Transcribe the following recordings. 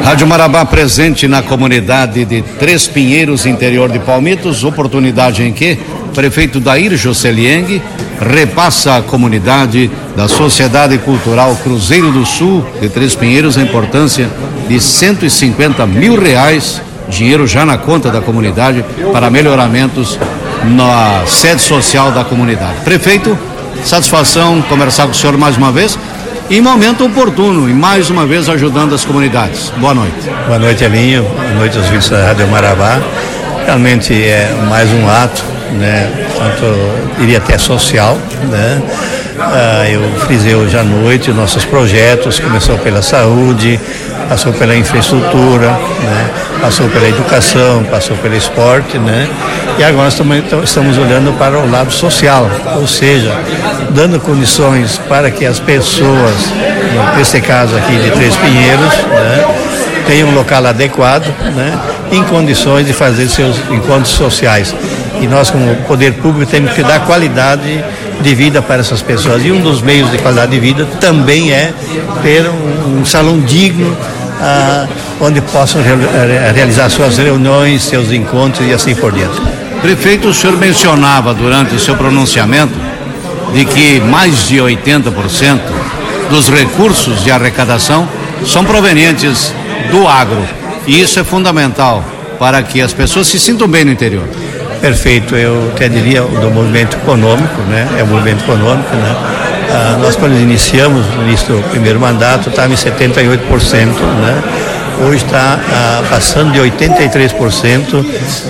Rádio Marabá presente na comunidade de Três Pinheiros, interior de Palmitos, oportunidade em que o prefeito Dair Joselieng repassa à comunidade da Sociedade Cultural Cruzeiro do Sul de Três Pinheiros a importância de R$150 mil, dinheiro já na conta da comunidade para melhoramentos na sede social da comunidade. Prefeito, satisfação conversar com o senhor mais uma vez. Em momento oportuno e mais uma vez ajudando as comunidades. Boa noite. Boa noite, Elinho. Boa noite aos ouvintes da Rádio Marabá. Realmente é mais um ato, né? Tanto iria até social, né? Eu frisei hoje à noite nossos projetos, começou pela saúde, passou pela infraestrutura, né? Passou pela educação, passou pelo esporte, né? E agora estamos olhando para o lado social, ou seja, dando condições para que as pessoas, nesse caso aqui de Três Pinheiros, né, tenham um local adequado, né, em condições de fazer seus encontros sociais. E nós, como poder público, temos que dar qualidade de vida para essas pessoas. E um dos meios de qualidade de vida também é ter um salão digno, onde possam realizar suas reuniões, seus encontros e assim por diante. Prefeito, o senhor mencionava durante o seu pronunciamento de que mais de 80% dos recursos de arrecadação são provenientes do agro. E isso é fundamental para que as pessoas se sintam bem no interior. Perfeito, eu até diria do movimento econômico, né? É o movimento econômico, né? Nós, quando iniciamos no início do primeiro mandato, estava em 78%, né? Hoje está passando de 83%,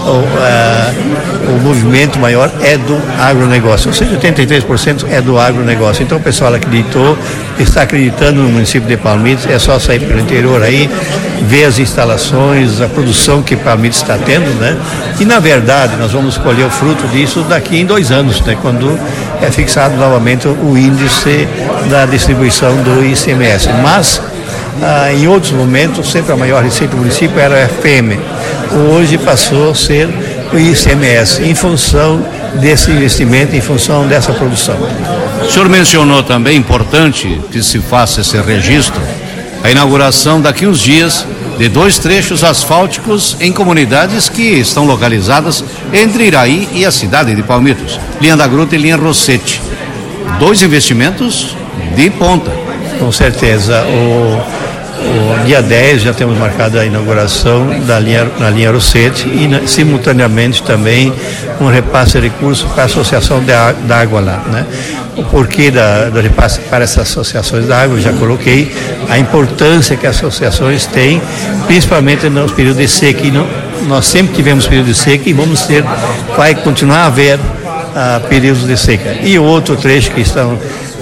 o movimento maior é do agronegócio, ou seja, 83% é do agronegócio. Então o pessoal acreditou, está acreditando no município de Palmitos, é só sair pelo interior aí, ver as instalações, a produção que Palmitos está tendo, né? E na verdade nós vamos colher o fruto disso daqui em 2 anos, né? Quando é fixado novamente o índice da distribuição do ICMS. Mas em outros momentos, sempre a maior receita do município era a FM. Hoje passou a ser o ICMS, em função desse investimento, em função dessa produção. O senhor mencionou também, importante que se faça esse registro, a inauguração daqui uns dias de 2 trechos asfálticos em comunidades que estão localizadas entre Iraí e a cidade de Palmitos, Linha da Gruta e Linha Rossetti. 2 investimentos de ponta. Com certeza. O dia 10 já temos marcado a inauguração na linha Rossetti e simultaneamente também um repasse de recursos para a Associação da Água lá, né? O porquê do repasse para essas associações da água, eu já coloquei a importância que as associações têm, principalmente nos períodos de seca. E nós sempre tivemos período de seca e vai continuar a haver períodos de seca. E outro trecho que está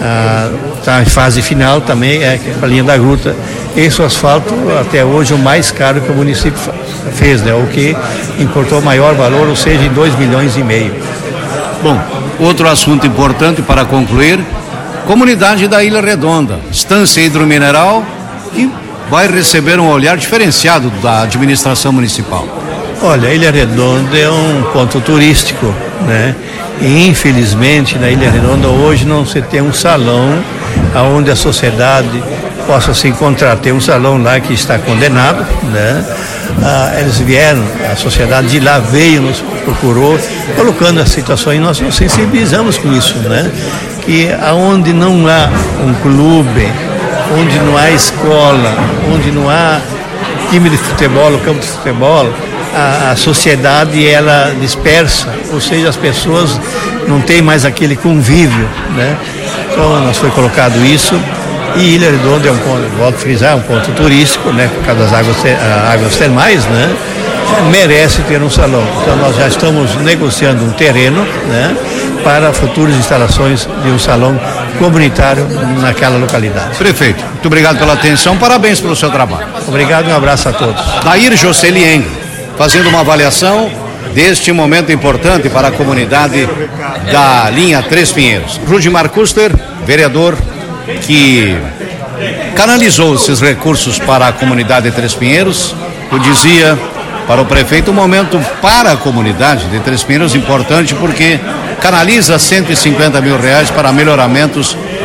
em fase final também é a linha da Gruta. Esse asfalto, até hoje, o mais caro que o município fez, né? O que importou maior valor, ou seja, em 2,5 milhões. Bom, outro assunto importante para concluir, comunidade da Ilha Redonda, estância hidromineral, que vai receber um olhar diferenciado da administração municipal. Olha, a Ilha Redonda é um ponto turístico, né? E infelizmente na Ilha Redonda hoje não se tem um salão onde a sociedade possa se encontrar. Tem um salão lá que está condenado, né? Eles vieram, a sociedade de lá veio, nos procurou, colocando as situações, nós nos sensibilizamos com isso, né? Que aonde não há um clube, onde não há escola, onde não há time de futebol, campo de futebol, a sociedade ela dispersa, ou seja, as pessoas não têm mais aquele convívio, né? Então nós foi colocado isso. E Ilha Redonda é um ponto, volto a frisar, um ponto turístico, né? Por causa das águas termais, né? Merece ter um salão. Então nós já estamos negociando um terreno, né? Para futuras instalações de um salão comunitário naquela localidade. Prefeito, muito obrigado pela atenção, parabéns pelo seu trabalho. Obrigado e um abraço a todos. Dair Joselieng, fazendo uma avaliação deste momento importante para a comunidade da linha Três Pinheiros. Rudimar Custer, vereador que canalizou esses recursos para a comunidade de Três Pinheiros, eu dizia para o prefeito, um momento para a comunidade de Três Pinheiros importante porque canaliza R$150 mil para melhoramentos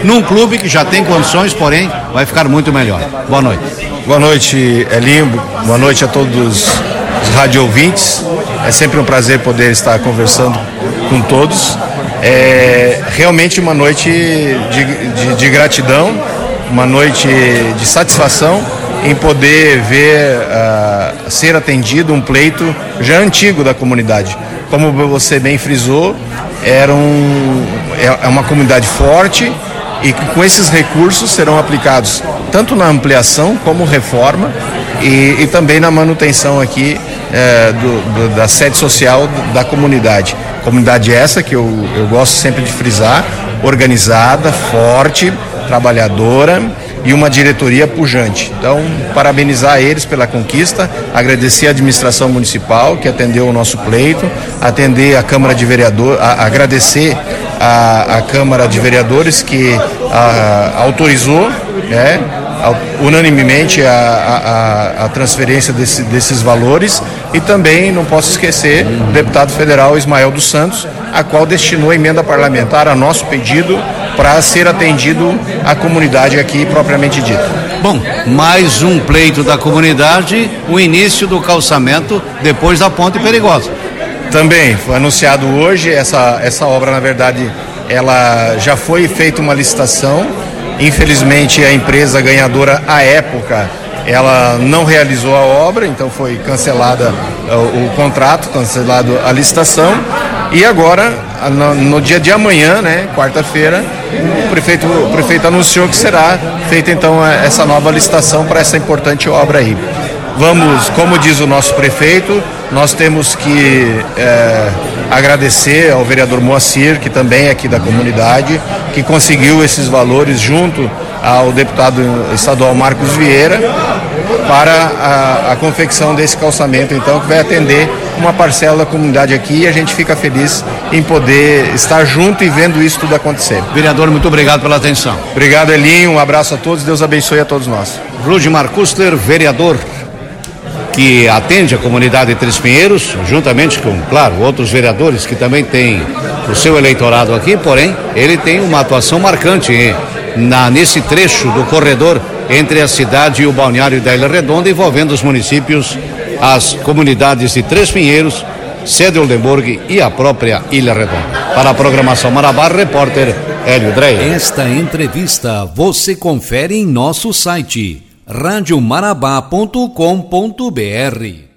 num clube que já tem condições, porém vai ficar muito melhor. Boa noite. Boa noite, Elinho. Boa noite a todos os rádio ouvintes. É sempre um prazer poder estar conversando com todos. É realmente uma noite de gratidão, uma noite de satisfação em poder ver ser atendido um pleito já antigo da comunidade. Como você bem frisou, é uma comunidade forte e que com esses recursos serão aplicados tanto na ampliação como reforma e também na manutenção aqui da sede social da comunidade. Comunidade essa que eu gosto sempre de frisar, organizada, forte, trabalhadora e uma diretoria pujante. Então, parabenizar eles pela conquista, agradecer a administração municipal que atendeu o nosso pleito, atender a Câmara de Vereadores, agradecer a Câmara de Vereadores que autorizou, unanimemente a transferência desses valores, e também não posso esquecer o deputado federal Ismael dos Santos, a qual destinou a emenda parlamentar a nosso pedido para ser atendido a comunidade aqui propriamente dita. Bom, mais um pleito da comunidade, o início do calçamento depois da Ponte Perigosa. Também foi anunciado hoje, essa obra, na verdade, ela já foi feita uma licitação. Infelizmente, a empresa ganhadora, à época, ela não realizou a obra, então foi cancelada o contrato, cancelado a licitação. E agora, no dia de amanhã, quarta-feira, o prefeito anunciou que será feita então essa nova licitação para essa importante obra aí. Vamos, como diz o nosso prefeito, nós temos que agradecer ao vereador Moacir, que também é aqui da comunidade, que conseguiu esses valores junto ao deputado estadual Marcos Vieira para a confecção desse calçamento, então, que vai atender uma parcela da comunidade aqui, e a gente fica feliz em poder estar junto e vendo isso tudo acontecer. Vereador, muito obrigado pela atenção. Obrigado, Elinho, um abraço a todos, Deus abençoe a todos nós. Rudimar Kustler, vereador, que atende a comunidade de Três Pinheiros, juntamente com, claro, outros vereadores que também têm o seu eleitorado aqui, porém, ele tem uma atuação marcante nesse trecho do corredor entre a cidade e o balneário da Ilha Redonda, envolvendo os municípios, as comunidades de Três Pinheiros, Céu Oldenburg e a própria Ilha Redonda. Para a programação Marabá, repórter Hélio Dreyer. Esta entrevista você confere em nosso site radiomarabá.com.br.